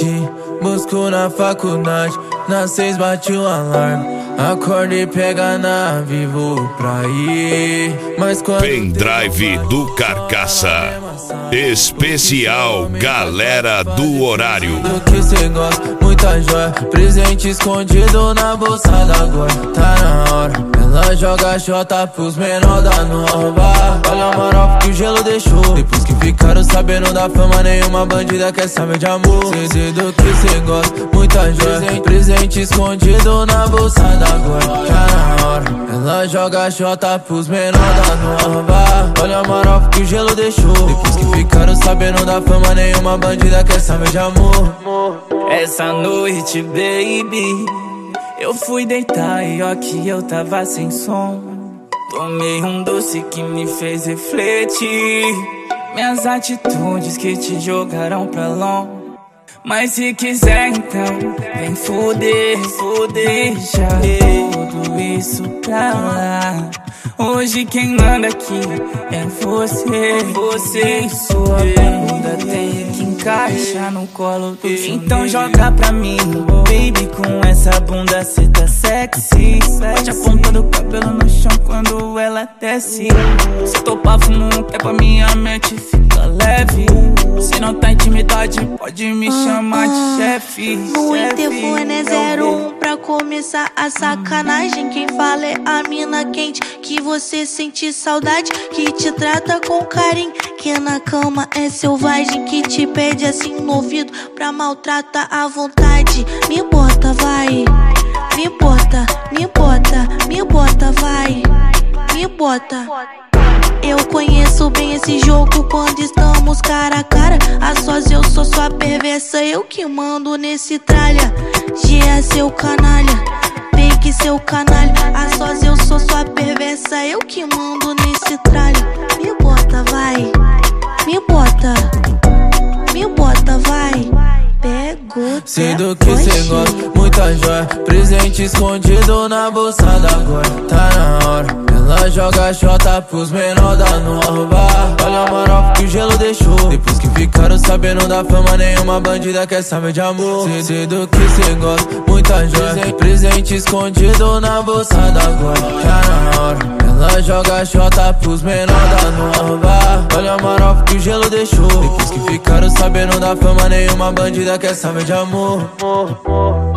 Te busco na faculdade, na 6 bate o alarme. Acorda e pega na nave, vou pra ir. Mas quando Pendrive do Carcaça. Especial Galera do Horário. do que cê gosta, muita joia, presente escondido na bolsa da Goya. Tá na hora, ela joga xota pros menor da nova. Olha a marofa que o gelo deixou. Depois que ficaram sabendo da fama, nenhuma bandida quer saber de amor. Sei do que cê gosta, muita joia, presente escondido na bolsa da Goya. Tá na hora, ela joga xota pros menor da nova. Olha a marofa que o gelo deixou. Depois que ficaram sabendo da fama, nenhuma bandida quer saber de amor. Essa noite, baby, eu fui deitar e ó que eu tava sem som. Tomei um doce que me fez refletir. Minhas atitudes que te jogaram pra longe. Mas se quiser então, vem foder, deixa tudo isso pra lá. Hoje quem manda aqui é você e sua bunda tem que encaixar no colo do então joga pra mim, baby, com essa bunda cê tá sexy. Bate a ponta do cabelo no chão quando ela desce. Se topar fumo um pé pra minha mente fica leve. Se não tá intimidade pode me chamar de chefe. No interfone é 01 pra começar a sacanagem. Quem fala é a mina quente que você sente saudade, que te trata com carinho, que na cama é selvagem, que te pede assim no ouvido pra maltratar à vontade. Me bota, vai, me bota, me bota, me bota, vai, me bota. Eu conheço bem esse jogo quando estamos cara a cara. A sós eu sou sua perversa, eu que mando nesse tralha. G é seu canalha, fake seu canalha. A sós eu sou sua perversa, eu que mando nesse tralha. Me bota, vai, me bota, me bota, vai. Pegou, sei do que cê gosta, muita joia, presente escondido na bolsa da Goya. Tá na hora, ela joga xota pros menor da nova. Olha a marofa que o gelo deixou. Depois que ficaram sabendo da fama, nenhuma bandida quer saber de amor. Sei do que cê gosta, muita joia, presente escondido na bolsa da Goya. Tá na hora, ela joga xota pros menor da nova. Olha a marofa que o gelo deixou. Depois que ficaram sabendo da fama, nenhuma bandida quer saber de amor.